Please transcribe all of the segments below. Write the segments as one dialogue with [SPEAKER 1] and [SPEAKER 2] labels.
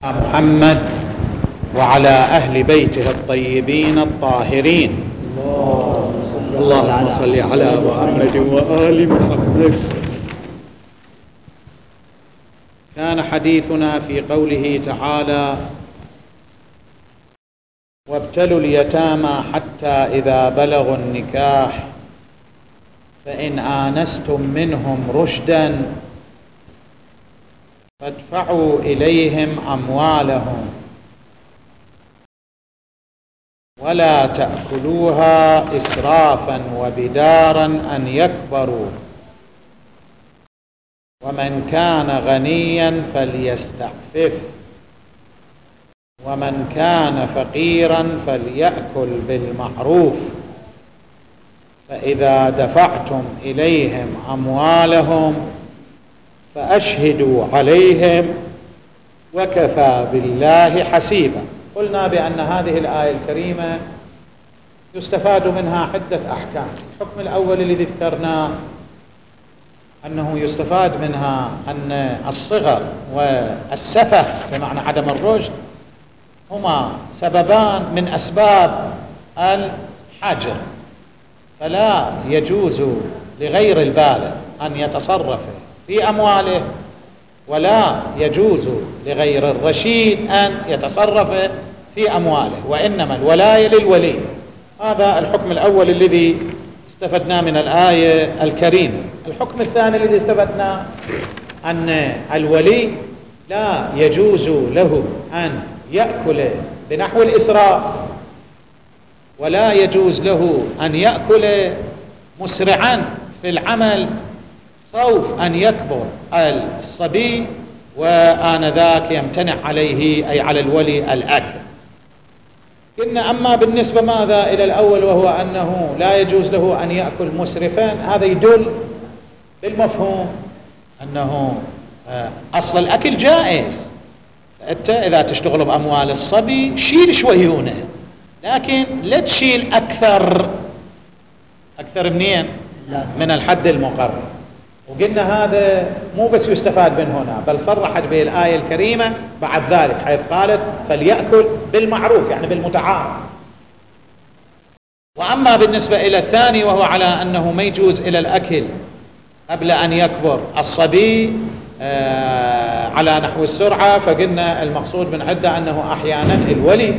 [SPEAKER 1] محمد وعلى أهل بيته الطيبين الطاهرين. اللهم صل على محمد وآل محمد. كان حديثنا في قوله تعالى: وابتلوا اليتامى حتى إذا بلغوا النكاح فإن آنستم منهم رشدا فادفعوا إليهم أموالهم ولا تأكلوها إسرافا وبدارا أن يكبروا ومن كان غنيا فليستعفف ومن كان فقيرا فليأكل بالمعروف فإذا دفعتم إليهم أموالهم فأشهدوا عليهم وكفى بالله حسيبا. قلنا بأن هذه الآية الكريمة يستفاد منها عدة أحكام. الحكم الأول الذي ذكرناه أنه يستفاد منها أن الصغر والسفه بمعنى عدم الرشد هما سببان من أسباب الحجر، فلا يجوز لغير البالغ أن يتصرف في أمواله ولا يجوز لغير الرشيد أن يتصرف في أمواله، وإنما الولاية للولي. هذا الحكم الأول الذي استفدناه من الآية الكريمة. الحكم الثاني الذي استفدناه أن الولي لا يجوز له أن يأكل بنحو الإسراف ولا يجوز له أن يأكل مسرعا في العمل خوف أن يكبر الصبي وآنذاك يمتنع عليه أي على الولي الأكل. قلنا أما بالنسبة ماذا إلى الأول وهو أنه لا يجوز له أن يأكل مسرفا، هذا يدل بالمفهوم أنه أصل الأكل جائز. أنت إذا تشتغل بأموال الصبي شيل شويونه، لكن لا تشيل أكثر منين؟ من الحد المقرر. وقلنا هذا مو بس يستفاد من هنا، بل صرحت به الآية الكريمة بعد ذلك حيث قالت فليأكل بالمعروف يعني بالمتعارف. وأما بالنسبة إلى الثاني وهو على أنه ما يجوز إلى الأكل قبل أن يكبر الصبي على نحو السرعة، فقلنا المقصود من عدة أنه أحيانا الولي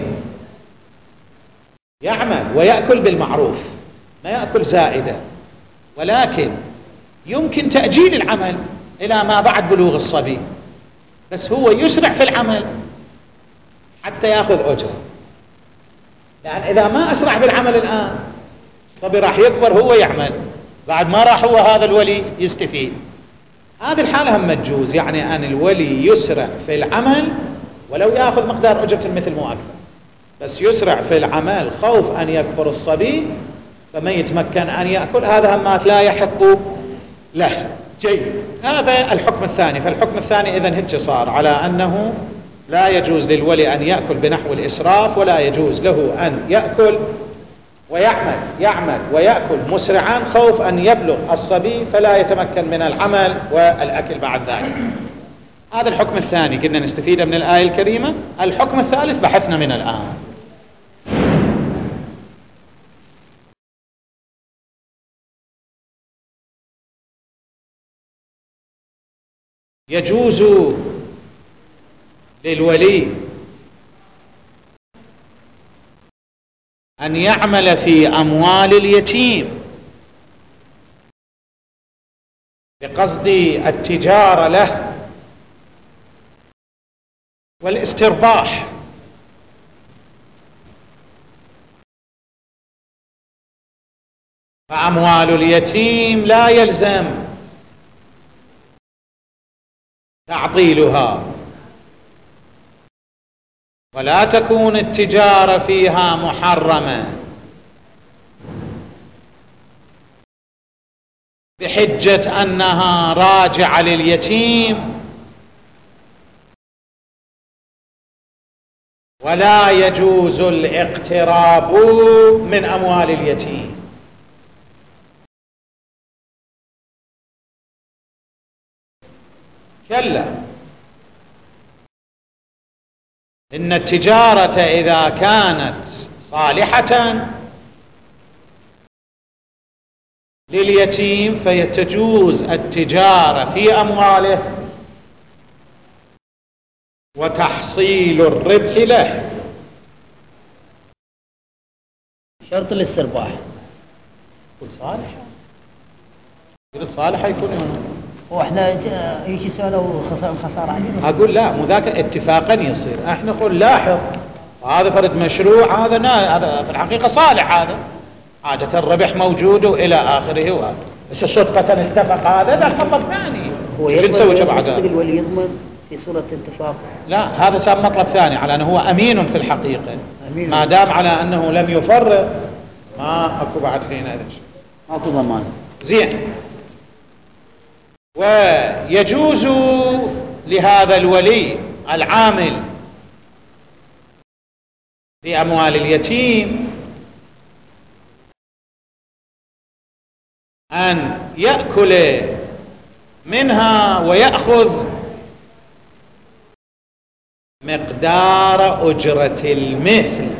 [SPEAKER 1] يعمل ويأكل بالمعروف ما يأكل زائدة، ولكن يمكن تأجيل العمل إلى ما بعد بلوغ الصبي، بس هو يسرع في العمل حتى يأخذ أجره، لأن إذا ما أسرع بالعمل الآن الصبي راح يكبر هو يعمل بعد ما راح هو هذا الولي يستفيد. هذه الحالة هم تجوز، يعني أن الولي يسرع في العمل ولو يأخذ مقدار أجرة مثل مو أكثر، بس يسرع في العمل خوف أن يكبر الصبي فما يتمكن أن يأكل، هذا همات لا يحق له. جيد، هذا الحكم الثاني. فالحكم الثاني إذن هج صار على أنه لا يجوز للولي أن يأكل بنحو الإسراف ولا يجوز له أن يأكل ويعمل ويأكل مسرعا خوف أن يبلغ الصبي فلا يتمكن من العمل والأكل بعد ذلك. هذا الحكم الثاني كنا نستفيد من الآية الكريمة. الحكم الثالث بحثنا من الآن. يجوز للولي أن يعمل في أموال اليتيم بقصد التجارة له والاسترباح، فأموال اليتيم لا يلزم تعطيلها ولا تكون التجارة فيها محرمة بحجة أنها راجعة لليتيم، ولا يجوز الاقتراب من أموال اليتيم. كلا، إن التجارة إذا كانت صالحة لليتيم فيتجوز التجارة في أمواله وتحصيل الربح له.
[SPEAKER 2] شرط الاسترباح.
[SPEAKER 1] يكون صالحة، قلت صالحة يكون هنا.
[SPEAKER 2] واحنا يجي سألوا خسارة علينا.
[SPEAKER 1] أقول لا، مو ذاك اتفاقا يصير. احنا نقول لاحظ هذا فرد مشروع، هذا في الحقيقة صالح، هذا عادة الربح موجود وإلى آخره، وهذا بس صدفة اتفق هذا مطلب ثاني.
[SPEAKER 2] هو يضمن بعد الولي يضمن في صورة اتفاق؟
[SPEAKER 1] لا، هذا صار مطلب ثاني على أنه هو أمين في الحقيقة. أمين. ما دام على أنه لم يفرق ما أكو بعد حين هذا الشيء،
[SPEAKER 2] ماكو ضمان.
[SPEAKER 1] زين. ويجوز لهذا الولي العامل في أموال اليتيم أن يأكل منها ويأخذ مقدار أجرة المثل،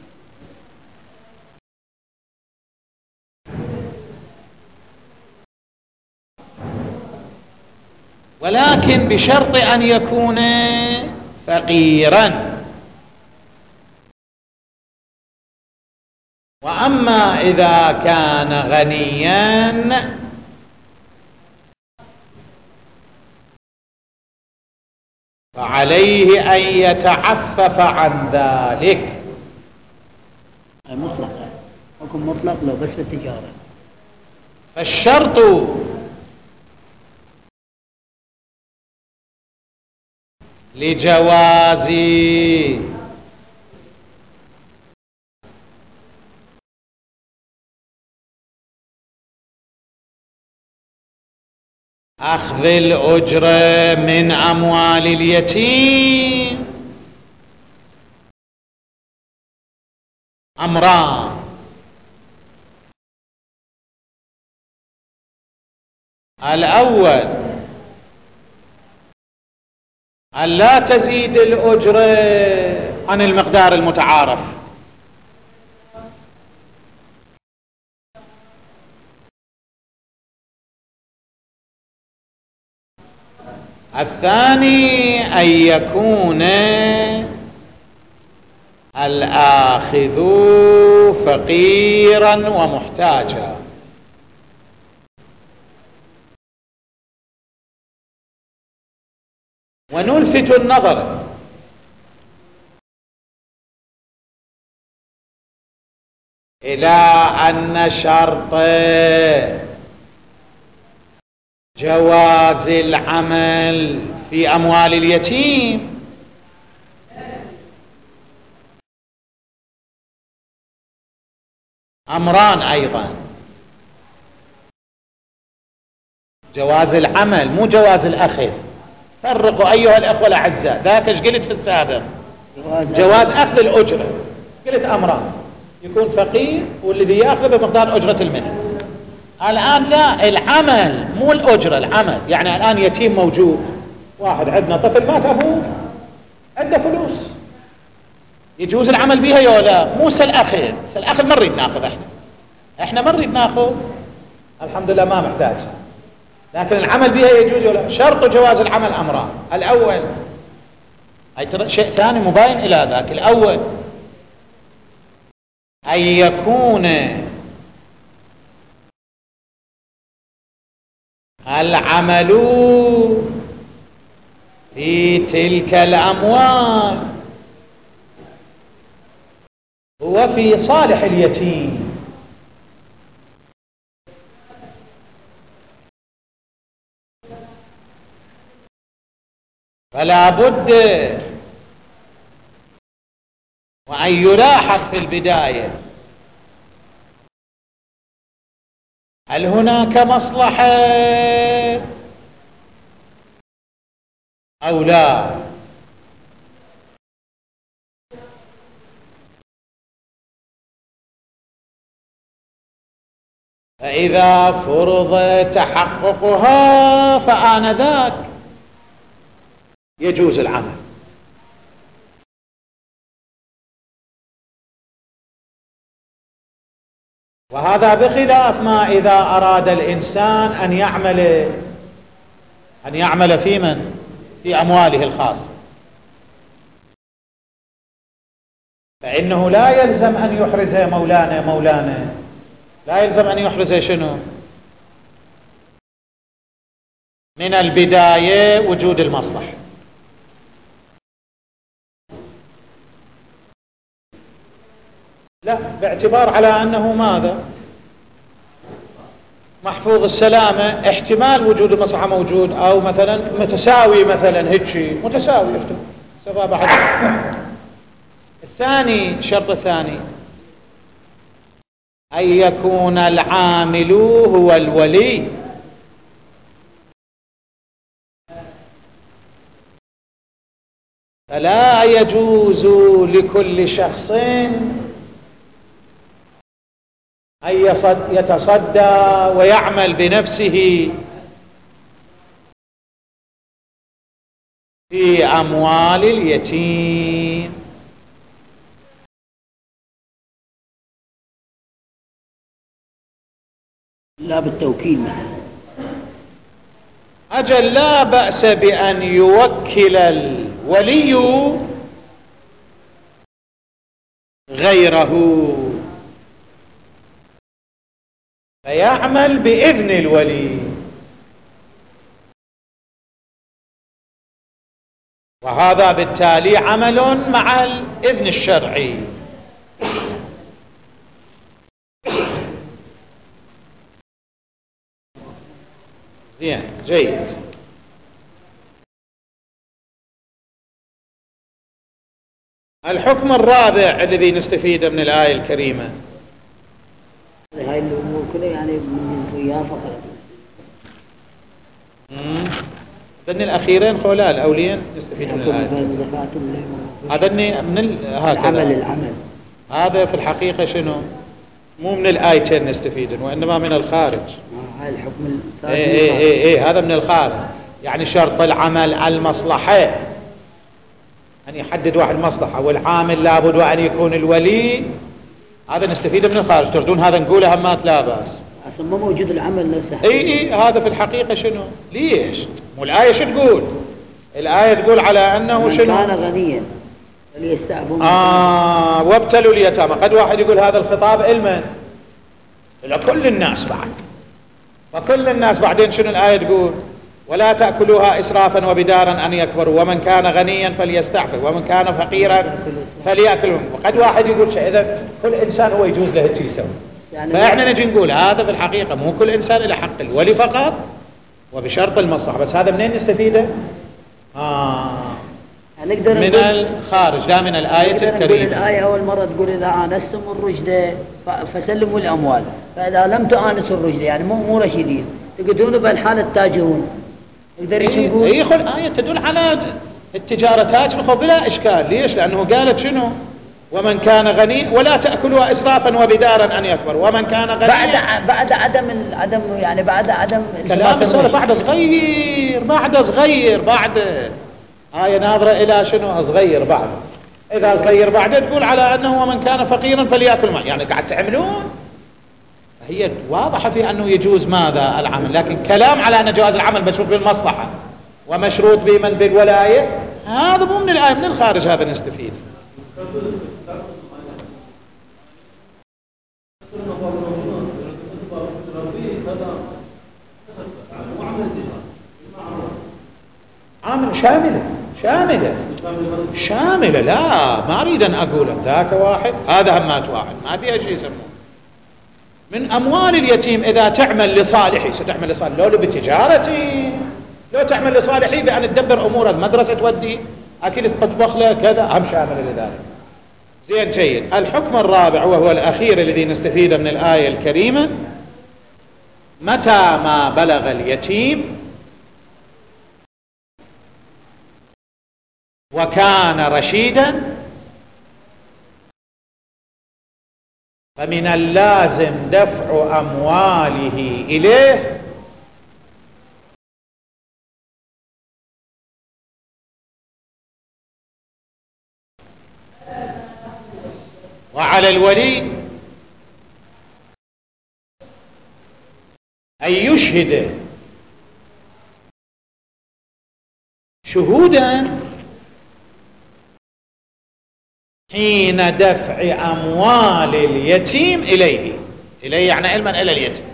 [SPEAKER 1] ولكن بشرط أن يكون فقيرا. وأما إذا كان غنيا فعليه أن يتعفف عن ذلك.
[SPEAKER 2] مطلق، حكم مطلق لو بس بالتجارة.
[SPEAKER 1] فالشرط لجواز أخذ الأجرة من أموال اليتيم أمران: الأول أن لا تزيد الأجرة عن المقدار المتعارف، الثاني أن يكون الآخذ فقيرا ومحتاجا. ونلفت النظر إلى أن شرط جواز العمل في أموال اليتيم أمران أيضا: جواز العمل مو جواز الأخذ. فرقوا أيها الأخوة الأعزاء، ذاك ايش قلت في السابق؟ جواز أخذ الأجرة، قلت أمران: يكون فقير والذي يأخذ بمقدار أجرة المثل. الآن لا، العمل مو الأجرة، العمل. يعني الآن يتيم موجود، واحد عندنا طفل مات أبوه، عنده فلوس، يجوز العمل بها يا لا؟ مو الأخذ، الأخذ ما نريد ناخذ، احنا ما نريد ناخذ، الحمد لله ما محتاج، لكن العمل بها يجوز ولا؟ شرط جواز العمل أمران: الأول أي شيء ثاني مباين إلى ذاك، الأول أن يكون العمل في تلك الأموال هو في صالح اليتيم، فلا بد وأن يلاحظ في البداية هل هناك مصلحة أو لا. فإذا فرض تحققها فآنذاك يجوز العمل. وهذا بخلاف ما إذا أراد الإنسان أن يعمل في من؟ في أمواله الخاصة، فإنه لا يلزم أن يحرز مولانا لا يلزم أن يحرز شنو؟ من البداية وجود المصلحة. لا، باعتبار على أنه ماذا؟ محفوظ السلامة، احتمال وجود المصلحة موجود، أو مثلا متساوي، مثلا هيك متساوي سبب أحد. الثاني، الشرط الثاني أن يكون العامل هو الولي، فلا يجوز لكل شخص أن يتصدى ويعمل بنفسه في أموال اليتيم.
[SPEAKER 2] لا بالتوكيل مثلا.
[SPEAKER 1] أجل، لا بأس بأن يوكل الولي غيره فيعمل بإذن الولي، وهذا بالتالي عمل مع الإذن الشرعي. زين، جيد. الحكم الرابع الذي نستفيده من الآية الكريمة،
[SPEAKER 2] هاي الأمور كلها يعني من وياه فقط.
[SPEAKER 1] هذين الأخيرين خولا الأولين نستفيد من الآية. هذين العمل هذا في الحقيقة شنو؟ مو من الآيتين نستفيد، وإنما من الخارج.
[SPEAKER 2] هاي الحكم
[SPEAKER 1] هذا من الخارج، يعني شرط العمل المصلحة، أن يحدد واحد مصلحة، والعامل لابد وأن يكون الولي. هذا نستفيد من الخارج. تردون هذا نقوله همات لا بأس.
[SPEAKER 2] أصلا ما موجود العمل نفسه.
[SPEAKER 1] هذا في الحقيقة شنو؟ ليش؟ مو الآية شو تقول؟ الآية تقول على أنه شنو؟
[SPEAKER 2] كان غنيا فليستعفوا.
[SPEAKER 1] وابتلوا اليتامى. قد واحد يقول هذا الخطاب إلمن؟ إلى كل الناس بعد، فكل الناس. بعدين شنو الآية تقول؟ ولا تأكلوها إسرافا وبدارا أن يكبروا، ومن كان غنيا فليستعفف، ومن كان فقيرا فليأكلهم. وقد واحد يقول شيء، إذا كل إنسان هو يجوز له هيك يسوي. فإحنا نجي نقول هذا في الحقيقة مو كل إنسان إلى حق الولي فقط، وبشرط المصلحة. بس هذا منين نستفيده؟ من الخارج، لا من الآية الكريمة.
[SPEAKER 2] الآية أول مرة تقول إذا آنستم الرشد فسلموا الأموال، فإذا لم تآنسوا الرشد يعني مو رشيدين تقدرون بالحال التاجرون. نقدر نقول
[SPEAKER 1] الآية تدل على التجارة تاجر بلا إشكال. ليش؟ لأنه قالت شنو؟ ومن كان غني ولا تأكلوا إسرافا وبدارا أن يكبر، ومن كان غني
[SPEAKER 2] بعد عدم يعني بعد عدم
[SPEAKER 1] كلام السؤال بعد صغير بعد آية ناظرة إلى شنو؟ صغير بعد. إذا صغير بعد تقول على أنه ومن كان فقيرا فليأكل ما، يعني قاعد تعملون. هي واضحة في أنه يجوز ماذا؟ العمل. لكن كلام على أن جواز العمل مشروط بالمصلحة ومشروط بمن بالولاية، هذا مو من الآية، من الخارج. هذا نستفيد. عامل شاملة. لا، ما أريد أن أقول ذاك واحد هذا همات واحد، ما فيها شيء يسمونه. من أموال اليتيم إذا تعمل لصالحي ستعمل لصالحي، لو بتجارتي، لو تعمل لصالحي بأن تدبر أمور المدرسة، تودي أكيد تطبخ له كذا، هم شامل لذلك. زين، جيد. الحكم الرابع وهو الأخير الذي نستفيده من الآية الكريمة، متى ما بلغ اليتيم وكان رشيدا فمن اللازم دفع أمواله إليه وعلى الولي أن يشهد شهودا حين دفع أموال اليتيم إليه يعني علما إلى اليتيم،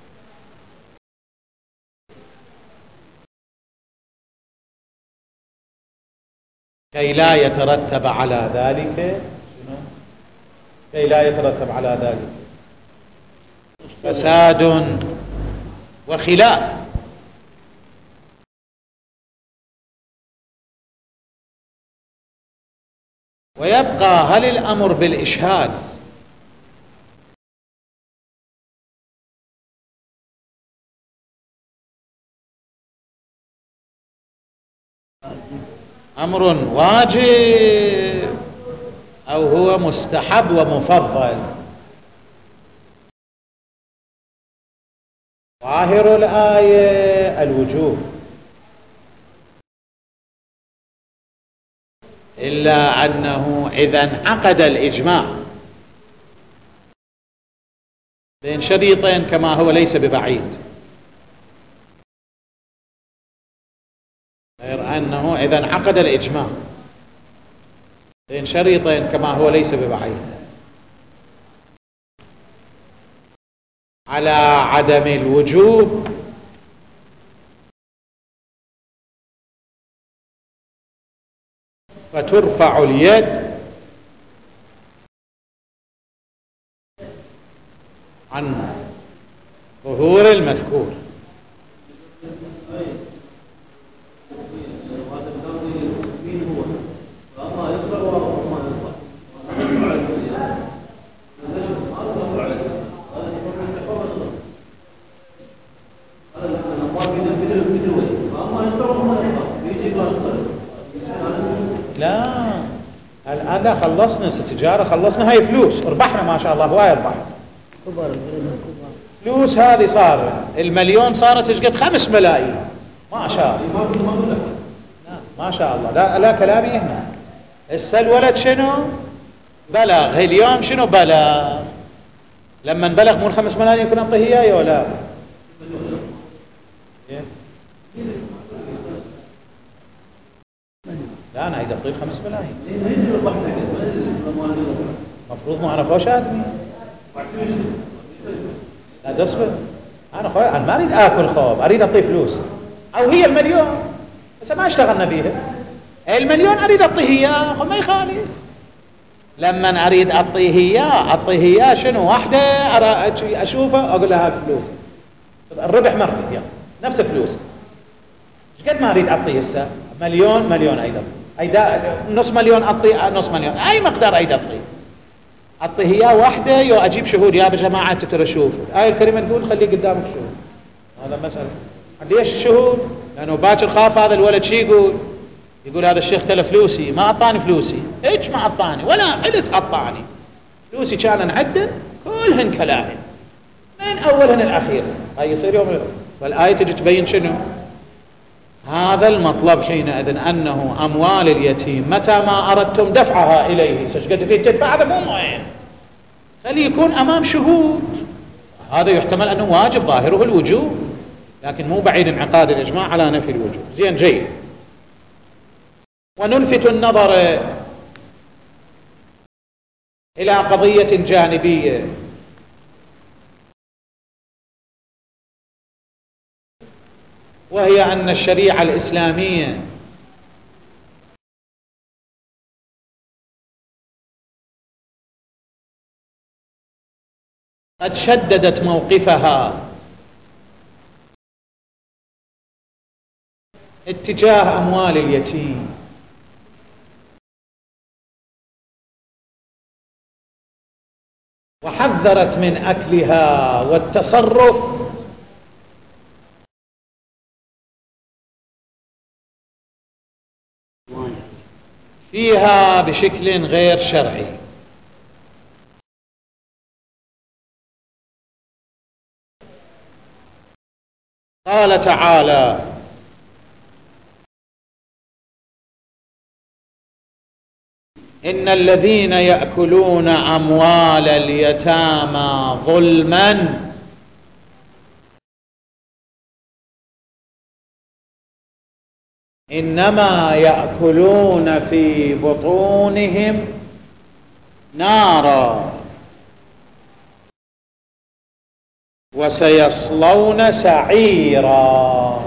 [SPEAKER 1] كي لا يترتب على ذلك فساد وخلاف. ويبقى هل الأمر بالإشهاد أمر واجب أو هو مستحب ومفضل؟ ظاهر الآية الوجوب، إلا أنه إذا انعقد الإجماع بين شريطين كما هو ليس ببعيد، غير أنه إذا انعقد الإجماع بين شريطين كما هو ليس ببعيد على عدم الوجوب، فترفع اليد عن ظهور المذكور. لا الآن خلصنا التجارة، خلصنا هاي فلوس، ربحنا ما شاء الله هواي ربح. فلوس هذه صار المليون صارت تشقد 5 ملايين ما شاء الله. ما شاء الله. لا كلامي هنا هسه الولد شنو بلغ اليوم، شنو بلغ لما بلغ مو 5 ملايين يكون أعطيه إياه ولا لا؟ أنا عايز أعطيه 5 ملايين مفروض ما عرفوش آدمي. لا تصبر، أنا ما أريد آكل خوب، أريد أعطيه فلوس أو هي المليون، بس ما اشتغلنا بيها. المليون أريد أعطيه إياه ما يخالف. لما أريد أعطيه إياه شنو واحدة أشوفه أقول لها فلوس الربح مرة يعني نفس فلوس. إيش قد ما أريد أعطيه هسه مليون أيضا نص مليون أعطيه نص مليون أي مقدار أريد أعطيه إياه واحدة يو أجيب شهود يا جماعة ترى شوفوا الآية الكريمة تقول خليه قدامك شهود. هذا مسألة ليش الشهود؟ لأنه باكر خاف هذا الولد شي يقول هذا الشيخ تلف فلوسي ما أعطاني فلوسي. إيش ما أعطاني ولا علت أعطاني فلوسي كان نعدل كلهن كلاهن من أولهن الأخير. هاي يصير يوم والآية تجي تبين شنو هذا المطلب حينئذ أنه أموال اليتيم متى ما أردتم دفعها إليه سجد فيه تدفع هذا مو معين خليه يكون أمام شهود. هذا يحتمل أنه واجب ظاهره الوجوب لكن مو بعيد انعقاد الإجماع على نفي الوجوب. زين جيد. ونلفت النظر إلى قضية جانبية وهي أن الشريعة الإسلامية قد شددت موقفها اتجاه أموال اليتيم وحذرت من أكلها والتصرف فيها بشكل غير شرعي. قال تعالى إن الذين يأكلون أموال اليتامى ظلما إنما يأكلون في بطونهم نارا وسيصلون سعيرا.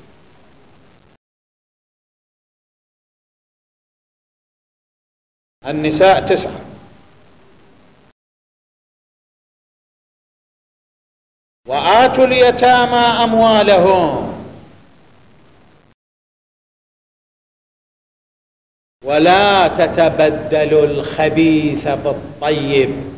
[SPEAKER 1] النساء 9. وآتوا اليتامى أموالهم ولا تتبدلوا الخبيث بالطيب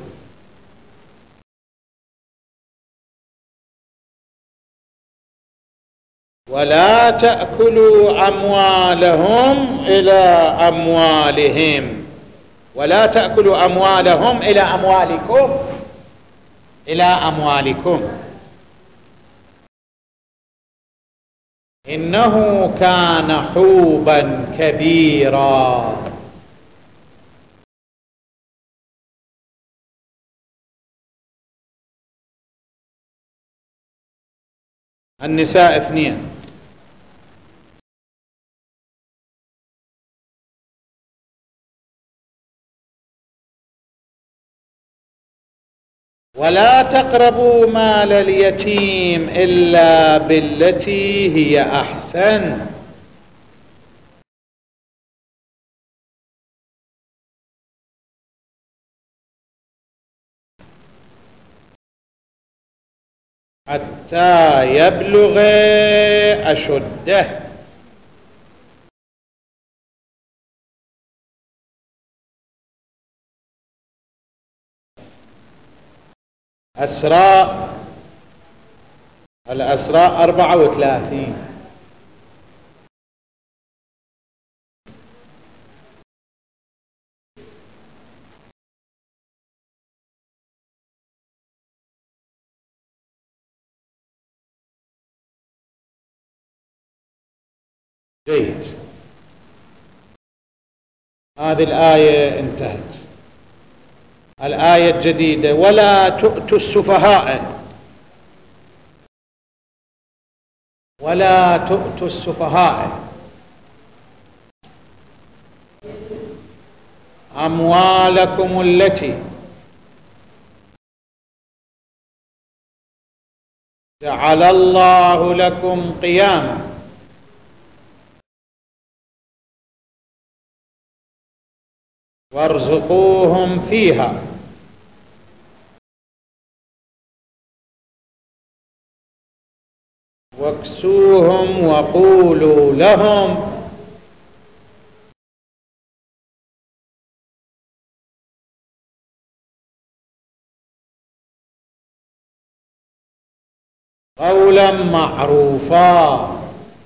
[SPEAKER 1] ولا تأكلوا أموالهم إلى أموالهم ولا تأكلوا أموالهم إلى أموالكم إنه كان حوبا كبيرا. النساء 2. ولا تقربوا مال اليتيم إلا بالتي هي أحسن حتى يبلغ أشده. الأسراء 34. جيد. هذه الآية انتهت. الآية الجديدة: ولا تؤتوا السفهاء أموالكم التي جعل الله لكم قياما وارزقوهم فيها واكسوهم وقولوا لهم قولا معروفا.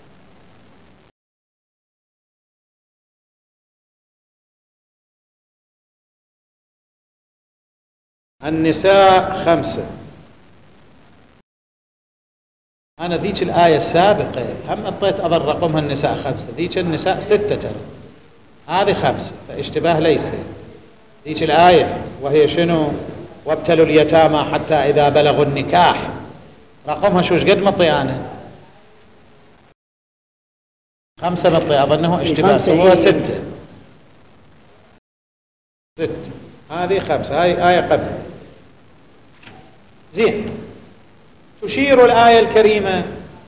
[SPEAKER 1] النساء 5. أنا ذيك الآية السابقة هم أعطيت أظل رقمها النساء 5، ذيك النساء 6 هذه 5، فاشتباه ليس. ذيك الآية وهي شنو؟ وابتلوا اليتامى حتى إذا بلغوا النكاح، رقمها شوش قد مطي أنا 5 مطي، أظنه اشتباه، هو 6. هذه 5، هاي آية قبل. زين. تشير الآية الكريمة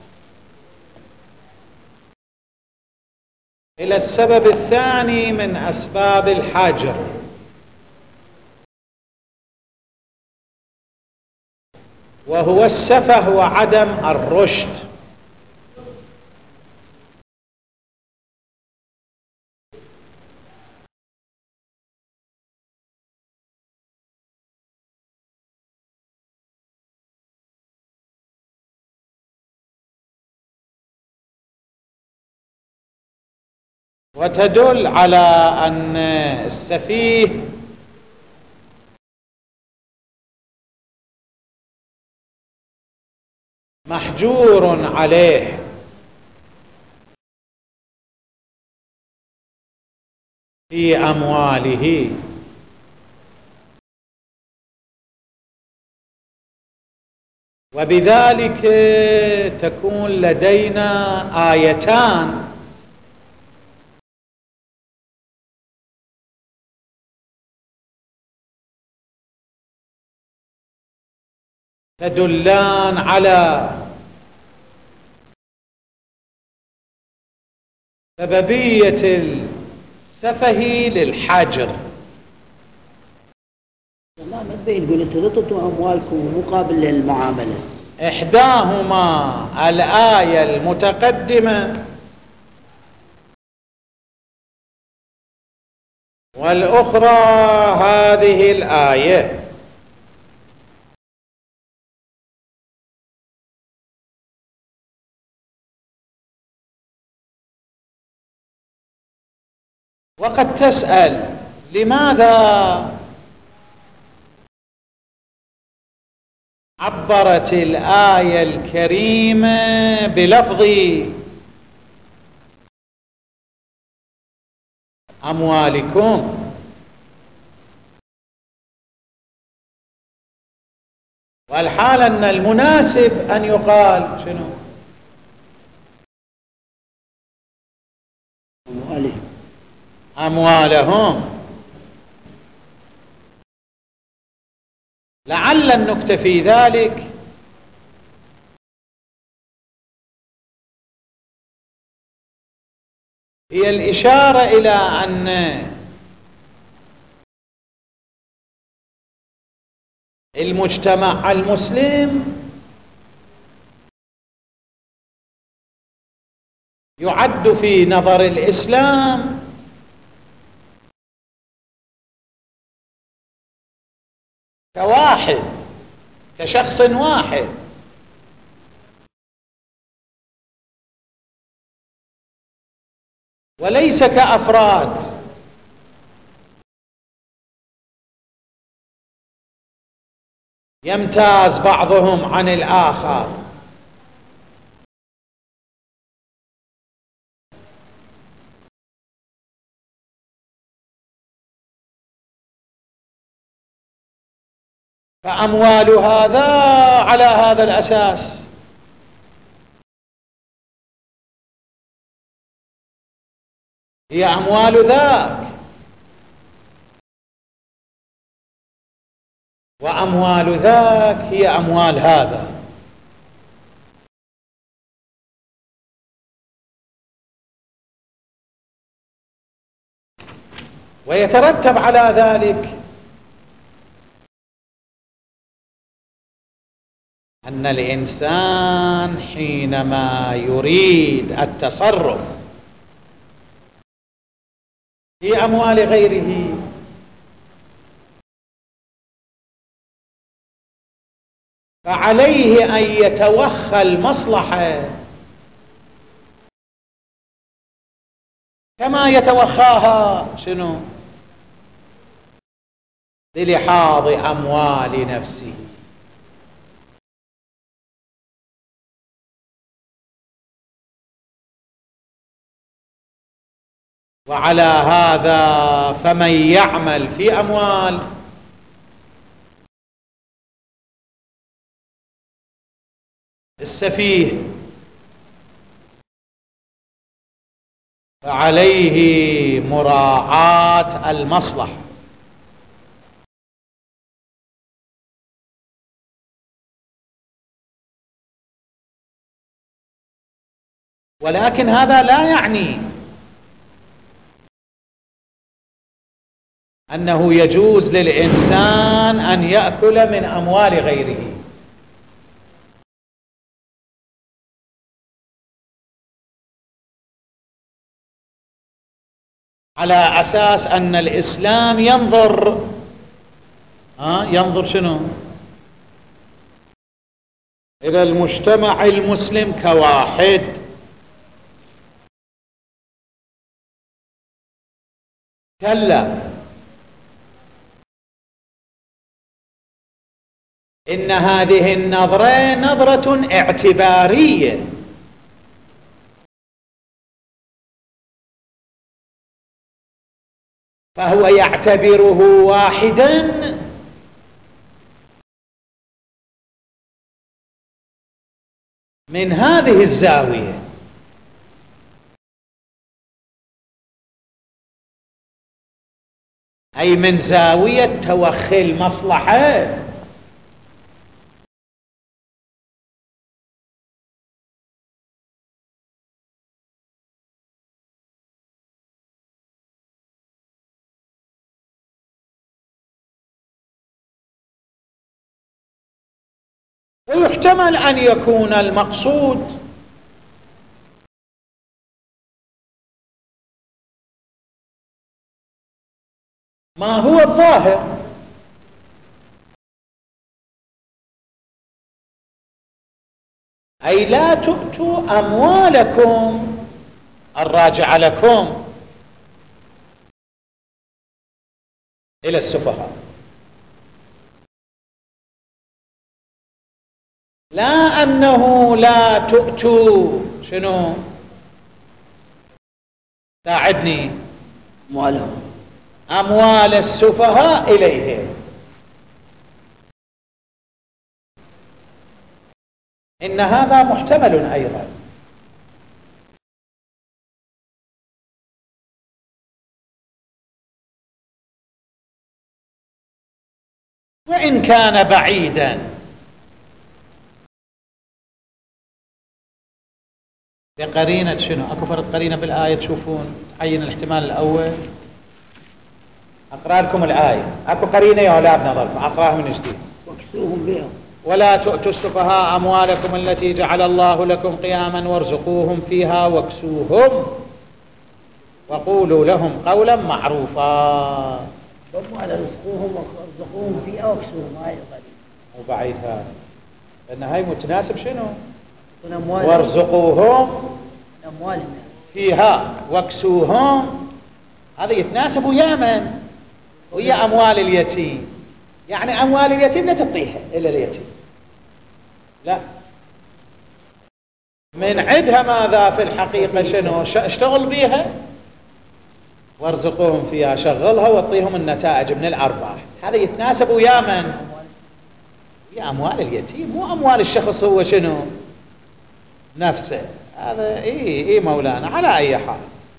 [SPEAKER 1] إلى السبب الثاني من أسباب الحاجر، وهو السفه وعدم الرشد. وتدل على أن السفيه محجور عليه في أمواله، وبذلك تكون لدينا آيتان تدلان على سببية السفه للحجر.
[SPEAKER 2] لا ما تبين يقول انتوا تعطوا اموالكم مقابل للمعامله.
[SPEAKER 1] احداهما الآية المتقدمة والأخرى هذه الآية. وقد تسأل لماذا عبرت الآية الكريمة بلفظ أموالكم؟ والحال أن المناسب أن يقال شنو؟ أموالهم. لعل النكتة في ذلك هي الإشارة إلى أن المجتمع المسلم يعد في نظر الإسلام كواحد، كشخص واحد، وليس كأفراد يمتاز بعضهم عن الآخر. فأموال هذا على هذا الأساس هي أموال ذاك، وأموال ذاك هي أموال هذا. ويترتب على ذلك أن الإنسان حينما يريد التصرف في أموال غيره فعليه أن يتوخى المصلحة كما يتوخاها شنو؟ للحاظ أموال نفسه. وعلى هذا فمن يعمل في أموال السفيه فعليه مراعاة المصلحة. ولكن هذا لا يعني أنه يجوز للإنسان أن يأكل من أموال غيره، على أساس أن الإسلام ينظر شنو؟ إلى المجتمع المسلم كواحد. كلا، إن هذه النظرة نظرة اعتبارية، فهو يعتبره واحدا من هذه الزاوية، أي من زاوية توخي المصلحة ويحتمل أن يكون المقصود ما هو الظاهر، أي لا تؤتوا أموالكم الراجعة لكم إلى السفهاء، لا أنه لا تؤتوا شنو؟ ساعدني. أموال السفهاء إليهم. إن هذا محتمل أيضا. وإن كان بعيدا بقرينة شنو؟ أكو فرق قرينة بالآية تشوفون تعين الاحتمال الأول. أقرأ لكم الآية، أكو قرينة يا أولاد نظركم، أقرأها من جديد.
[SPEAKER 2] واكسوهم بها
[SPEAKER 1] ولا تؤتوا السفهاء أموالكم التي جعل الله لكم قياما وارزقوهم فيها واكسوهم وقولوا لهم قولا معروفا.
[SPEAKER 2] ثم على رزقوهم وارزقوهم فيها واكسوهم، هاي القرينة.
[SPEAKER 1] وبعيد هذا لأن هاي متناسب شنو؟
[SPEAKER 2] أموالهم
[SPEAKER 1] وارزقوهم
[SPEAKER 2] أموالهم
[SPEAKER 1] فيها واكسوهم، هذا يتناسب ويا من؟ ويا أموال اليتيم. يعني أموال اليتيم لا تعطيها إلا اليتيم، لا، من عندها ماذا في الحقيقة شنو؟ اشتغل بيها وارزقوهم فيها، شغلها واعطيهم النتائج من الأرباح. هذا يتناسب ويا من؟ ويا أموال اليتيم، مو أموال الشخص هو شنو نفسه. هذا إيه مولانا. على أي حال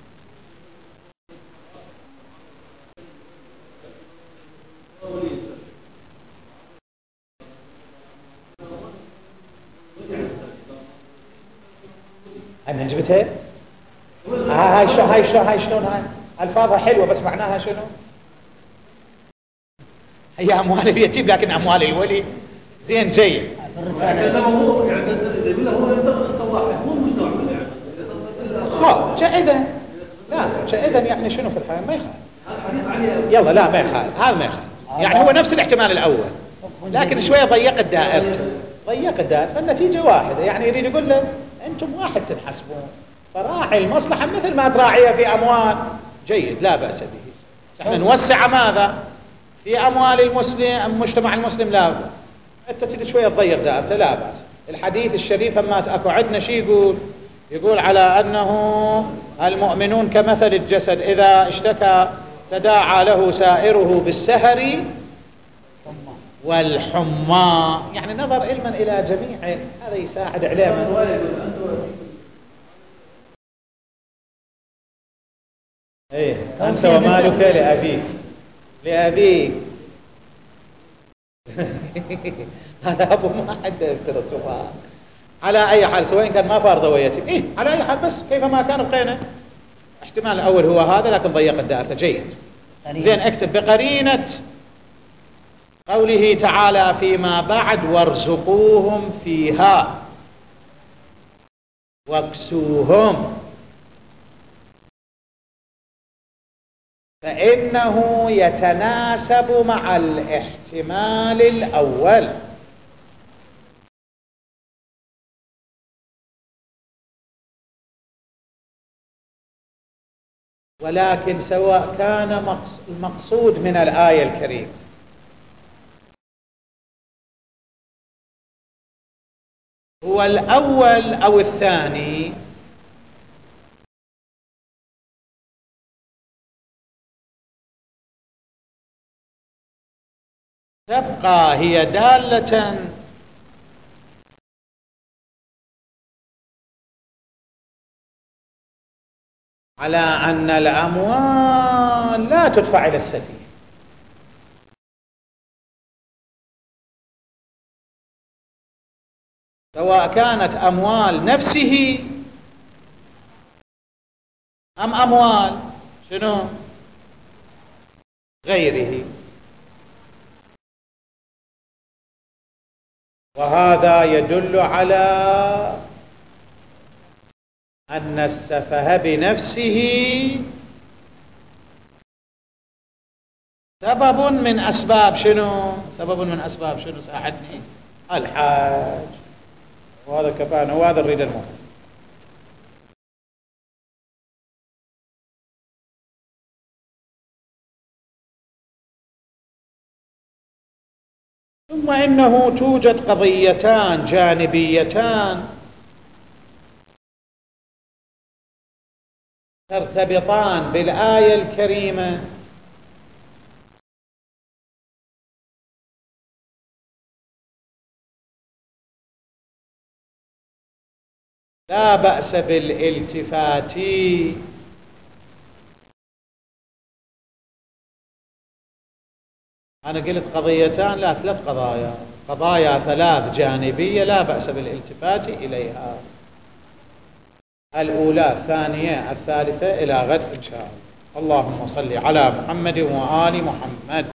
[SPEAKER 1] من جبتها هاي شلون هاي الفاظها حلوه بس معناها شنو؟ هي اموال اليتيم لكن اموال الولي زين جيد. جائدا، لا جائدا يعني شنو في الحياه ما يخالف. يلا لا ما يخالف، هذا ما يخالف. يعني هو نفس الاحتمال الاول لكن شويه ضيقت دائرته، فالنتيجه واحده. يعني يريد يقول له انتم واحد تنحسبون، فراعي المصلحه مثل ما تراعيها في اموال جيد لا باس به. احنا نوسع ماذا في اموال المجتمع المسلم، لا انت تريد شويه تضيق دائرته لا باس. الحديث الشريف اما اكو عندنا شيء يقول على انه المؤمنون كمثل الجسد اذا اشتكى تداعى له سائره بالسهر والحمى. يعني نظر علما الى جميع هذا يساعد عليه. ايه انت ومالك لابيك هذا ابو ما حد يفترض. على اي حال سواء كان ما فرض ويتم على اي حال، بس كيفما كان بقينا احتمال الاول هو هذا لكن ضيق الدائره. جيد زين. اكتب بقرينه قوله تعالى فيما بعد وارزقوهم فيها واكسوهم، فإنه يتناسب مع الاحتمال الأول. ولكن سواء كان المقصود من الآية الكريمة هو الأول أو الثاني، تبقى هي دالة على أن الأموال لا تدفع إلى السفيه، سواء كانت أموال نفسه أم أموال شنو غيره. وهذا يدل على أن السفه بنفسه سبب من أسباب شنو؟ سبب من أسباب شنو؟ ساعدني. الحاج. وهذا كفانا وهذا نريد المهم. ثم إنه توجد قضيتان جانبيتان ترتبطان بالآية الكريمة لا بأس بالالتفات. أنا قلت قضيتان، لا 3 قضايا، قضايا 3 جانبية لا بأس بالالتفات إليها. الأولى، الثانية، الثالثة، إلى غد إن شاء الله. اللهم صل على محمد وآل محمد.